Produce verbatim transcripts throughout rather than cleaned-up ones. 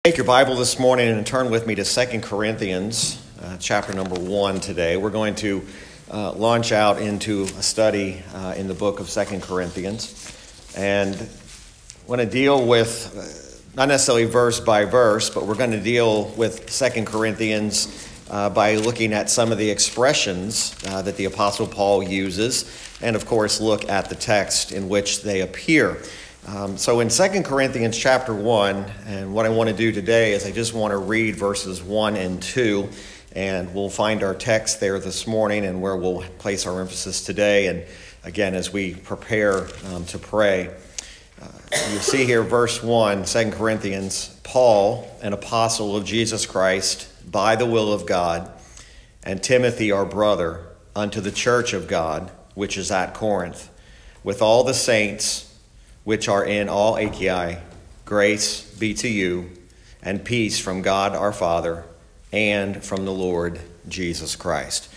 Take your Bible this morning and turn with me to Second Corinthians, uh, chapter number one today. We're going to uh, launch out into a study uh, in the book of Second Corinthians. And I want to deal with, uh, not necessarily verse by verse, but we're going to deal with Second Corinthians uh, by looking at some of the expressions uh, that the Apostle Paul uses, and of course look at the text in which they appear. Um, so in Second Corinthians chapter one, and what I want to do today is I just want to read verses one and two, and we'll find our text there this morning and where we'll place our emphasis today, and again as we prepare um, to pray. Uh, you see here verse one, Second Corinthians, Paul, an apostle of Jesus Christ, by the will of God, and Timothy our brother, unto the church of God, which is at Corinth, with all the saints which are in all Achaia, grace be to you, and peace from God our Father, and from the Lord Jesus Christ.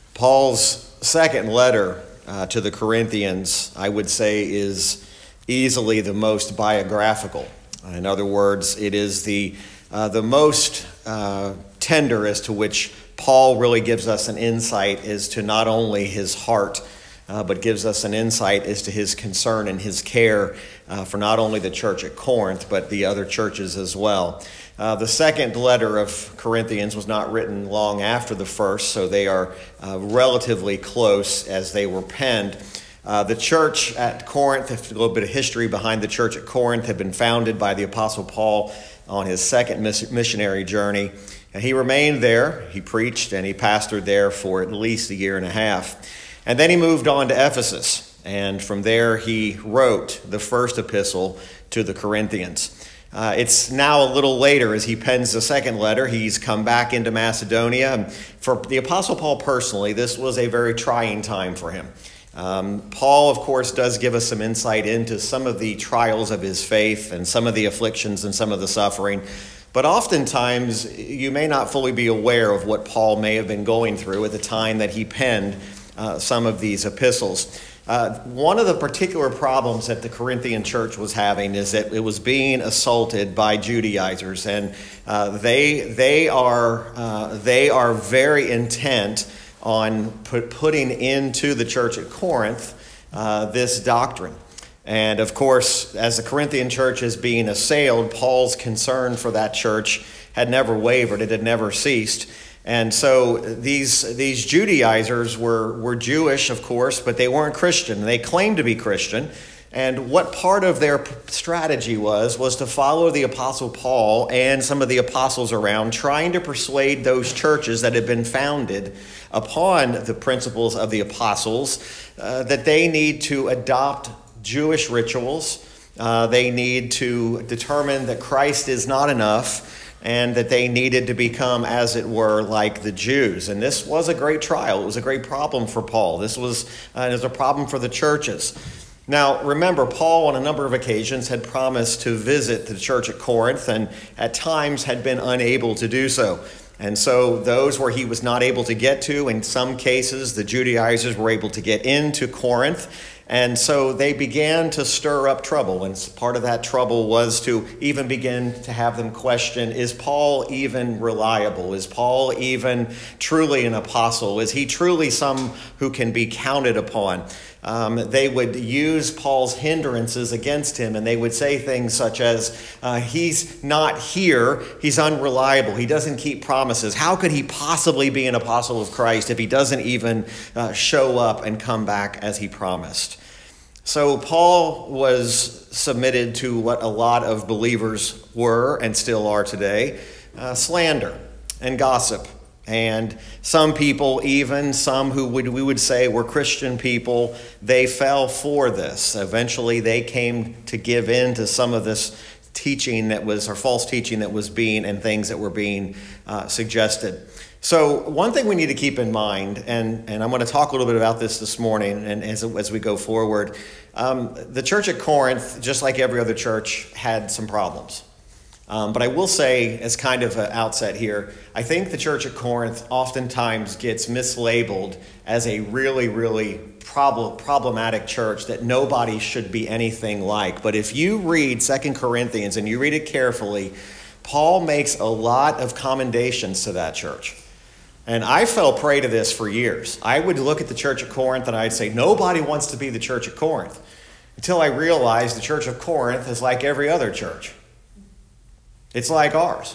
Paul's second letter uh, to the Corinthians, I would say, is easily the most biographical. In other words, it is the uh, the most uh, tender as to which Paul really gives us an insight as to not only his heart, Uh, but gives us an insight as to his concern and his care uh, for not only the church at Corinth, but the other churches as well. Uh, the second letter of Corinthians was not written long after the first, so they are uh, relatively close as they were penned. Uh, the church at Corinth, a little bit of history behind the church at Corinth, had been founded by the Apostle Paul on his second miss- missionary journey. And he remained there, he preached, and he pastored there for at least a year and a half. And then he moved on to Ephesus, and from there he wrote the first epistle to the Corinthians. Uh, it's now a little later as he pens the second letter. He's come back into Macedonia. For the Apostle Paul personally, this was a very trying time for him. Um, Paul, of course, does give us some insight into some of the trials of his faith and some of the afflictions and some of the suffering. But oftentimes, you may not fully be aware of what Paul may have been going through at the time that he penned Uh, some of these epistles. Uh, one of the particular problems that the Corinthian church was having is that it was being assaulted by Judaizers, and uh, they they are uh, they are very intent on put, putting into the church at Corinth uh, this doctrine. And of course, as the Corinthian church is being assailed, Paul's concern for that church had never wavered; it had never ceased. And so these these Judaizers were, were Jewish, of course, but they weren't Christian. They claimed to be Christian. And what part of their strategy was, was to follow the Apostle Paul and some of the apostles around, trying to persuade those churches that had been founded upon the principles of the apostles uh, that they need to adopt Jewish rituals. Uh, they need to determine that Christ is not enough, and that they needed to become, as it were, like the Jews. And this was a great trial. It was a great problem for Paul. This was, uh, it was a problem for the churches. Now, remember, Paul on a number of occasions had promised to visit the church at Corinth, and at times had been unable to do so. And so those where he was not able to get to, in some cases, the Judaizers were able to get into Corinth. And so they began to stir up trouble. And part of that trouble was to even begin to have them question, is Paul even reliable? Is Paul even truly an apostle? Is he truly some who can be counted upon? Um, they would use Paul's hindrances against him, and they would say things such as, uh, he's not here, he's unreliable, he doesn't keep promises. How could he possibly be an apostle of Christ if he doesn't even uh, show up and come back as he promised? So Paul was submitted to what a lot of believers were and still are today, uh, slander and gossip. And some people, even some who would we would say were Christian people, they fell for this. Eventually they came to give in to some of this teaching that was, or false teaching that was being, and things that were being uh, suggested. So one thing we need to keep in mind, and, and I'm going to talk a little bit about this this morning and as, as we go forward, um, the church at Corinth, just like every other church, had some problems. Um, but I will say, as kind of an outset here, I think the church at Corinth oftentimes gets mislabeled as a really, really problem, problematic church that nobody should be anything like. But if you read Second Corinthians and you read it carefully, Paul makes a lot of commendations to that church. And I fell prey to this for years. I would look at the church at Corinth and I'd say, nobody wants to be the church at Corinth. Until I realized the church of Corinth is like every other church. It's like ours.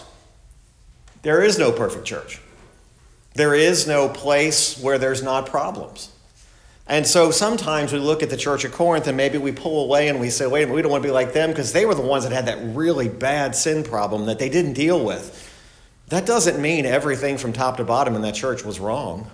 There is no perfect church. There is no place where there's not problems. And so sometimes we look at the church at Corinth and maybe we pull away and we say, wait a minute, we don't want to be like them because they were the ones that had that really bad sin problem that they didn't deal with. That doesn't mean everything from top to bottom in that church was wrong.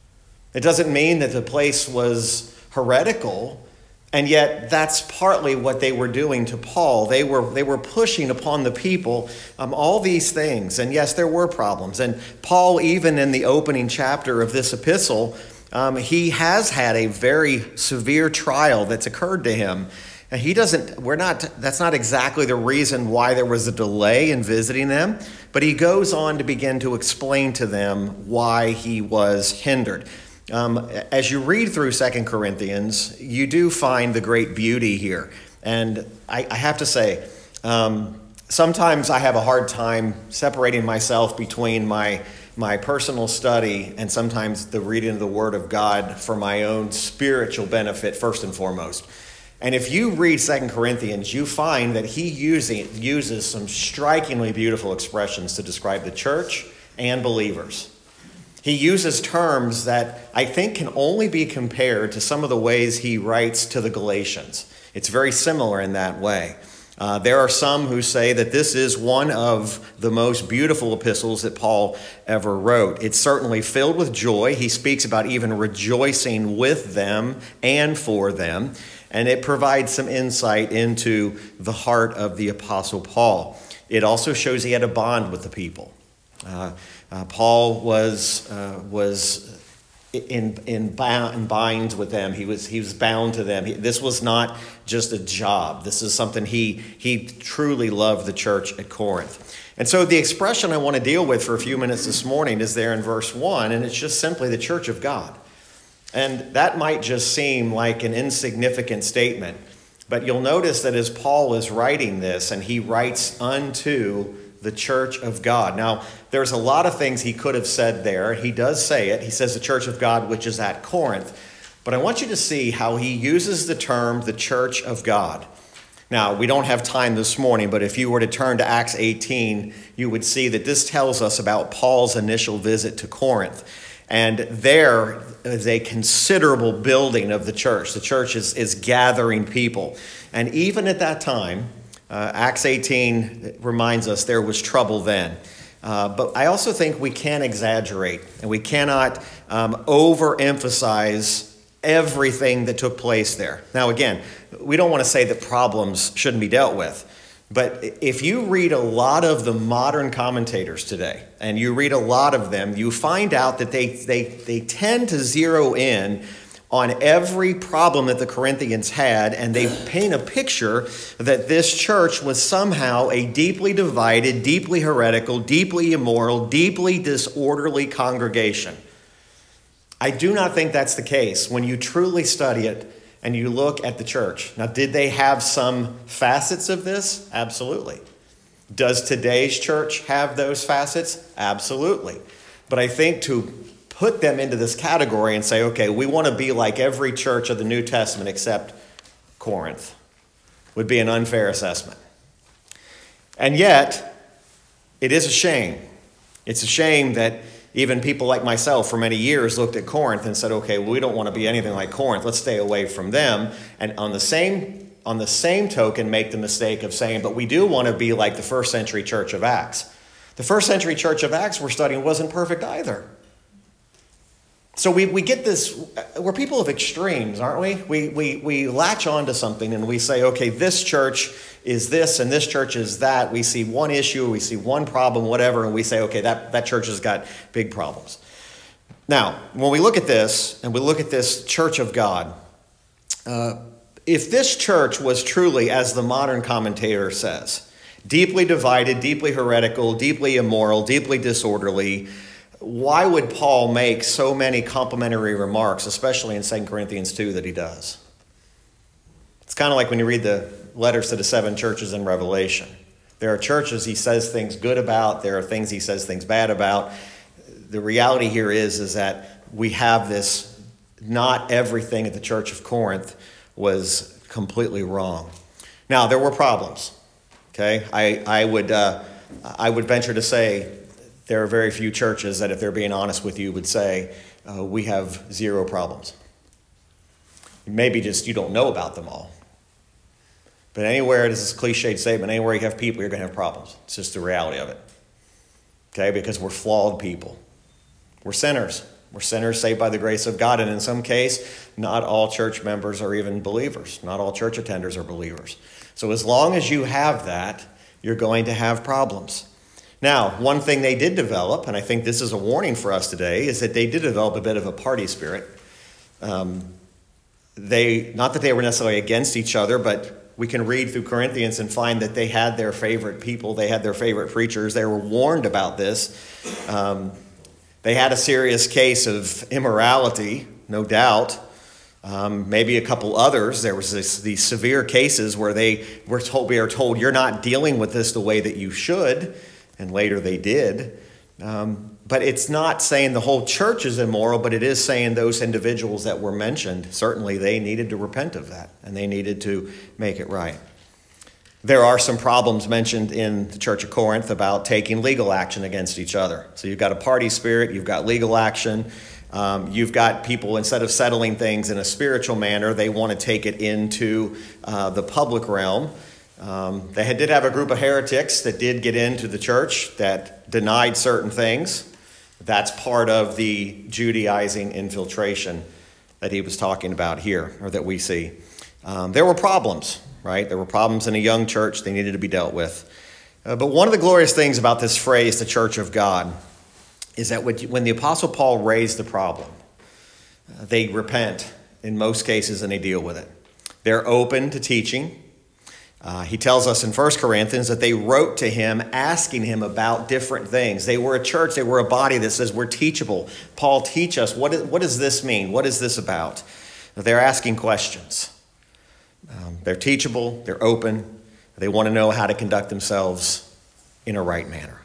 It doesn't mean that the place was heretical, and yet that's partly what they were doing to Paul. They were they were pushing upon the people um, all these things, and yes, there were problems. And Paul, even in the opening chapter of this epistle, um, he has had a very severe trial that's occurred to him. And he doesn't, we're not, that's not exactly the reason why there was a delay in visiting them, but he goes on to begin to explain to them why he was hindered. Um, as you read through Second Corinthians, you do find the great beauty here. And I, I have to say, um, sometimes I have a hard time separating myself between my my personal study and sometimes the reading of the Word of God for my own spiritual benefit first and foremost. And if you read Second Corinthians, you find that he using, uses some strikingly beautiful expressions to describe the church and believers. He uses terms that I think can only be compared to some of the ways he writes to the Galatians. It's very similar in that way. Uh, there are some who say that this is one of the most beautiful epistles that Paul ever wrote. It's certainly filled with joy. He speaks about even rejoicing with them and for them. And it provides some insight into the heart of the Apostle Paul. It also shows he had a bond with the people. Uh, uh, Paul was uh, was in in, bound, in binds with them. He was he was bound to them. He, this was not just a job. This is something he he truly loved the church at Corinth. And so the expression I want to deal with for a few minutes this morning is there in verse one, and it's just simply the church of God. And that might just seem like an insignificant statement, but you'll notice that as Paul is writing this, and he writes unto the church of God. Now, there's a lot of things he could have said there. He does say it. He says the church of God, which is at Corinth. But I want you to see how he uses the term the church of God. Now, we don't have time this morning, but if you were to turn to Acts eighteen, you would see that this tells us about Paul's initial visit to Corinth. And there is a considerable building of the church. The church is, is gathering people. And even at that time, uh, Acts eighteen reminds us there was trouble then. Uh, but I also think we can't exaggerate, and we cannot um, overemphasize everything that took place there. Now, again, we don't want to say that problems shouldn't be dealt with. But if you read a lot of the modern commentators today, and you read a lot of them, you find out that they, they, they tend to zero in on every problem that the Corinthians had, and they paint a picture that this church was somehow a deeply divided, deeply heretical, deeply immoral, deeply disorderly congregation. I do not think that's the case when you truly study it and you look at the church. Now, did they have some facets of this? Absolutely. Does today's church have those facets? Absolutely. But I think to put them into this category and say, okay, we want to be like every church of the New Testament except Corinth would be an unfair assessment. And yet, it is a shame. It's a shame that even people like myself for many years looked at Corinth and said, okay, well, we don't want to be anything like Corinth. Let's stay away from them. And on the same on the same token, make the mistake of saying, but we do want to be like the first century church of Acts. The first century church of Acts we're studying wasn't perfect either. So we, we get this, we're people of extremes, aren't we? We, we? we latch on to something and we say, okay, this church is this and this church is that. We see one issue, we see one problem, whatever, and we say, okay, that, that church has got big problems. Now, when we look at this, and we look at this church of God, uh, if this church was truly, as the modern commentator says, deeply divided, deeply heretical, deeply immoral, deeply disorderly, why would Paul make so many complimentary remarks, especially in Second Corinthians two, that he does? It's kind of like when you read the letters to the seven churches in Revelation. There are churches he says things good about. There are things he says things bad about. The reality here is, is that we have this, not everything at the Church of Corinth was completely wrong. Now, there were problems, okay? I, I would uh, I would venture to say there are very few churches that, if they're being honest with you, would say, uh, we have zero problems. Maybe just you don't know about them all. But anywhere, this is a cliched statement, anywhere you have people, you're going to have problems. It's just the reality of it, okay? Because we're flawed people. We're sinners. We're sinners saved by the grace of God. And in some case, not all church members are even believers. Not all church attenders are believers. So as long as you have that, you're going to have problems. Now, one thing they did develop, and I think this is a warning for us today, is that they did develop a bit of a party spirit. Um, they, not that they were necessarily against each other, but we can read through Corinthians and find that they had their favorite people. They had their favorite preachers. They were warned about this. Um, They had a serious case of immorality, no doubt. Um, maybe a couple others. There was this, these severe cases where they were told, we are told, you're not dealing with this the way that you should. And later they did. Um, but it's not saying the whole church is immoral, but it is saying those individuals that were mentioned, certainly they needed to repent of that. And they needed to make it right. There are some problems mentioned in the Church of Corinth about taking legal action against each other. So you've got a party spirit, you've got legal action, um, you've got people, instead of settling things in a spiritual manner, they want to take it into uh, the public realm. Um, they had, did have a group of heretics that did get into the church that denied certain things. That's part of the Judaizing infiltration that he was talking about here, or that we see. Um, there were problems. Right? There were problems in a young church. They needed to be dealt with. Uh, but one of the glorious things about this phrase, the church of God, is that when the Apostle Paul raised the problem, uh, they repent in most cases and they deal with it. They're open to teaching. Uh, he tells us in First Corinthians that they wrote to him asking him about different things. They were a church. They were a body that says we're teachable. Paul, teach us. What, is, what does this mean? What is this about? They're asking questions. Um, they're teachable, they're open, they want to know how to conduct themselves in a right manner.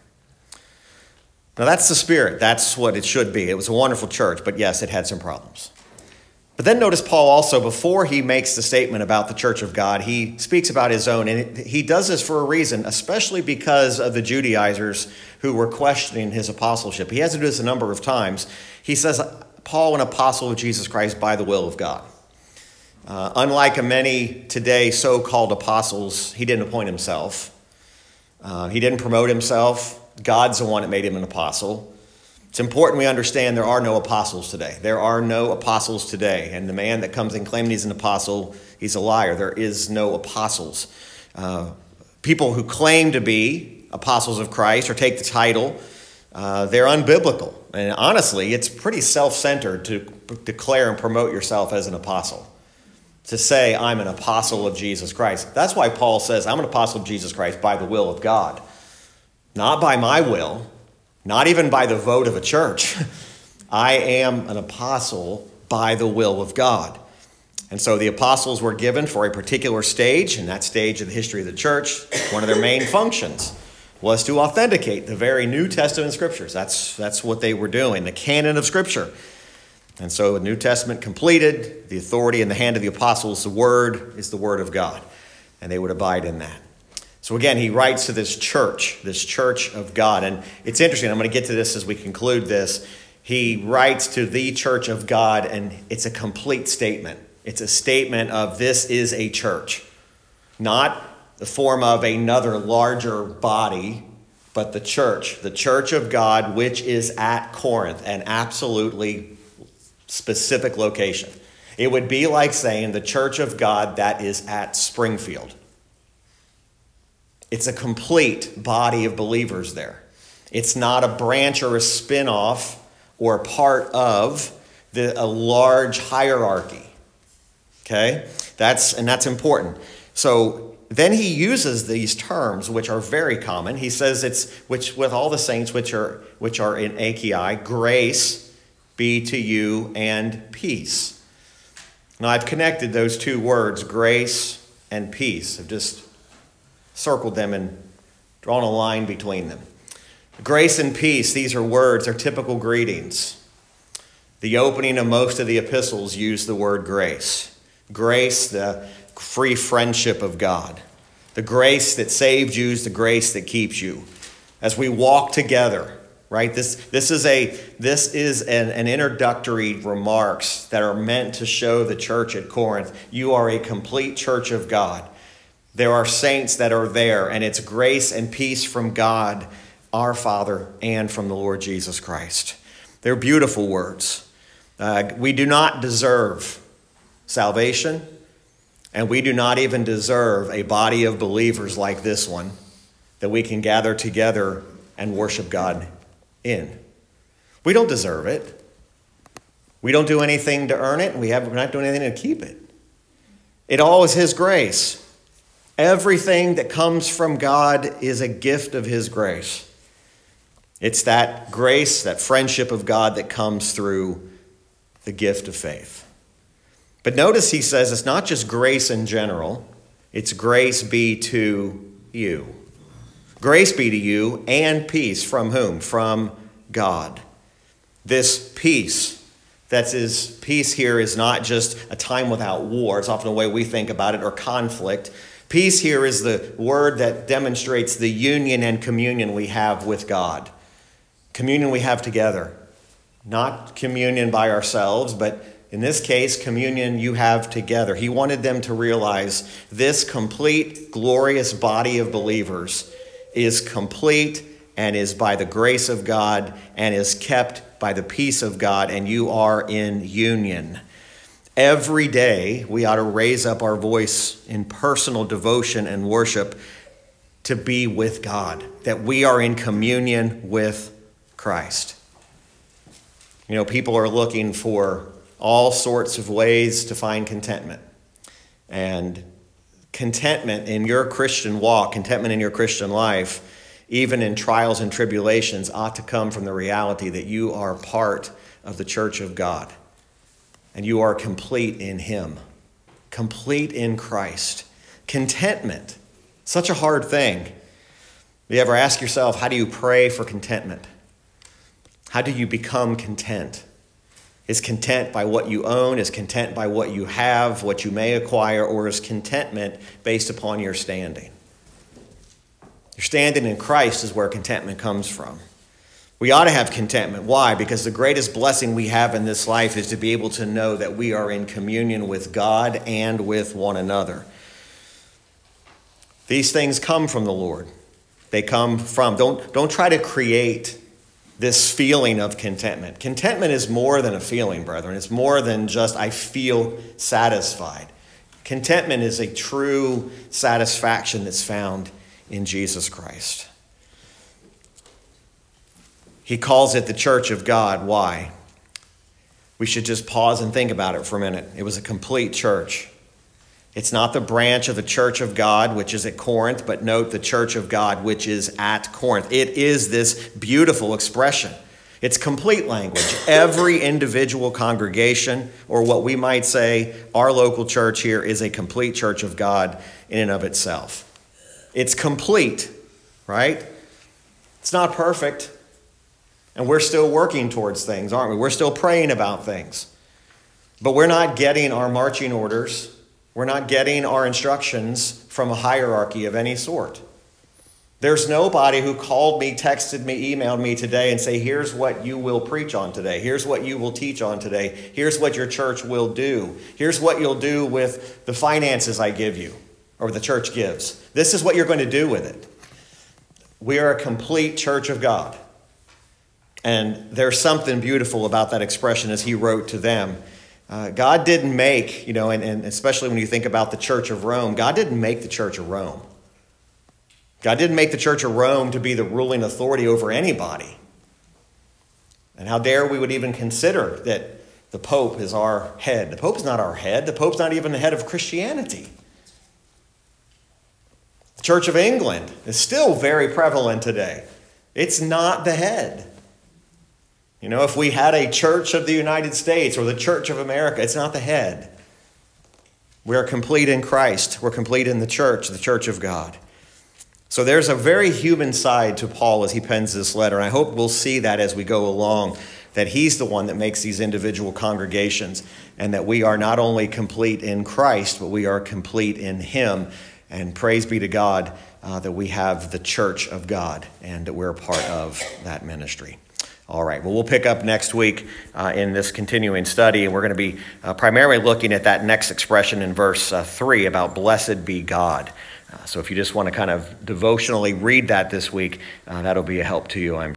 Now that's the spirit, that's what it should be. It was a wonderful church, but yes, it had some problems. But then notice Paul also, before he makes the statement about the church of God, he speaks about his own, and he does this for a reason, especially because of the Judaizers who were questioning his apostleship. He has to do this a number of times. He says, Paul, an apostle of Jesus Christ by the will of God. Uh, unlike many today so-called apostles, he didn't appoint himself. Uh, he didn't promote himself. God's the one that made him an apostle. It's important we understand there are no apostles today. There are no apostles today. And the man that comes and claiming he's an apostle, he's a liar. There is no apostles. Uh, people who claim to be apostles of Christ or take the title, uh, they're unbiblical. And honestly, it's pretty self-centered to p- declare and promote yourself as an apostle. To say, I'm an apostle of Jesus Christ. That's why Paul says, I'm an apostle of Jesus Christ by the will of God. Not by my will, not even by the vote of a church. I am an apostle by the will of God. And so the apostles were given for a particular stage, and that stage of the history of the church, one of their main functions was to authenticate the very New Testament scriptures. That's, that's what they were doing, the canon of Scripture. And so the New Testament completed, the authority in the hand of the apostles, the word is the word of God. And they would abide in that. So again, he writes to this church, this church of God. And it's interesting, I'm going to get to this as we conclude this. He writes to the church of God, and it's a complete statement. It's a statement of this is a church. Not the form of another larger body, but the church. The church of God, which is at Corinth, an absolutely specific location. It would be like saying the church of God that is at Springfield. It's a complete body of believers there. It's not a branch or a spin-off or part of the, a large hierarchy. Okay? That's, and that's important. So then he uses these terms, which are very common. He says it's, which with all the saints which are, which are in Achaia, grace be to you and peace. Now I've connected those two words, grace and peace. I've just circled them in drawn a line between them. Grace and peace, these are words, they're typical greetings. The opening of most of the epistles use the word grace. Grace, the free friendship of God. The grace that saved you is the grace that keeps you. As we walk together, right? This, this is, a, this is an, an introductory remarks that are meant to show the church at Corinth, you are a complete church of God. There are saints that are there, and it's grace and peace from God, our Father, and from the Lord Jesus Christ. They're beautiful words. Uh, we do not deserve salvation, and we do not even deserve a body of believers like this one that we can gather together and worship God in. We don't deserve it. We don't do anything to earn it. We have, we're not doing anything to keep it. It all is His grace. Everything that comes from God is a gift of His grace. It's that grace, that friendship of God that comes through the gift of faith. But notice he says it's not just grace in general, it's grace be to you. Grace be to you and peace from whom? From God. This peace, that's his peace here is not just a time without war. It's often the way we think about it, or conflict. Peace here is the word that demonstrates the union and communion we have with God. Communion we have together. Not communion by ourselves, but in this case, communion you have together. He wanted them to realize this complete, glorious body of believers is complete and is by the grace of God and is kept by the peace of God, and you are in union. Every day, we ought to raise up our voice in personal devotion and worship to be with God, that we are in communion with Christ. You know, people are looking for all sorts of ways to find contentment. And contentment in your Christian walk, contentment in your Christian life, even in trials and tribulations, ought to come from the reality that you are part of the church of God. And you are complete in Him, complete in Christ. Contentment, such a hard thing. You ever ask yourself, how do you pray for contentment? How do you become content? Is content by what you own? Is content by what you have, what you may acquire? Or is contentment based upon your standing? Your standing in Christ is where contentment comes from. We ought to have contentment. Why? Because the greatest blessing we have in this life is to be able to know that we are in communion with God and with one another. These things come from the Lord. They come from, don't, don't try to create this feeling of contentment. Contentment is more than a feeling, brethren. It's more than just, I feel satisfied. Contentment is a true satisfaction that's found in Jesus Christ. He calls it the church of God. Why? We should just pause and think about it for a minute. It was a complete church. It's not the branch of the church of God, which is at Corinth, but note the church of God, which is at Corinth. It is this beautiful expression. It's complete language. Every individual congregation, or what we might say, our local church here, is a complete church of God in and of itself. It's complete, right? It's not perfect. And we're still working towards things, aren't we? We're still praying about things. But we're not getting our marching orders. We're not getting our instructions from a hierarchy of any sort. There's nobody who called me, texted me, emailed me today and say, here's what you will preach on today. Here's what you will teach on today. Here's what your church will do. Here's what you'll do with the finances I give you, or the church gives. This is what you're going to do with it. We are a complete church of God. And there's something beautiful about that expression as he wrote to them. Uh, God didn't make, you know, and, and especially when you think about the Church of Rome, God didn't make the Church of Rome. God didn't make the Church of Rome to be the ruling authority over anybody. And how dare we would even consider that the Pope is our head. The Pope is not our head. The Pope's not even the head of Christianity. The Church of England is still very prevalent today. It's not the head. You know, if we had a Church of the United States or the Church of America, it's not the head. We are complete in Christ. We're complete in the church, the church of God. So there's a very human side to Paul as he pens this letter, and I hope we'll see that as we go along, that he's the one that makes these individual congregations, and that we are not only complete in Christ, but we are complete in him. And praise be to God uh, that we have the church of God, and that we're a part of that ministry. All right, well, we'll pick up next week uh, in this continuing study, and we're going to be uh, primarily looking at that next expression in verse uh, three about blessed be God. Uh, so if you just want to kind of devotionally read that this week, uh, that'll be a help to you, I'm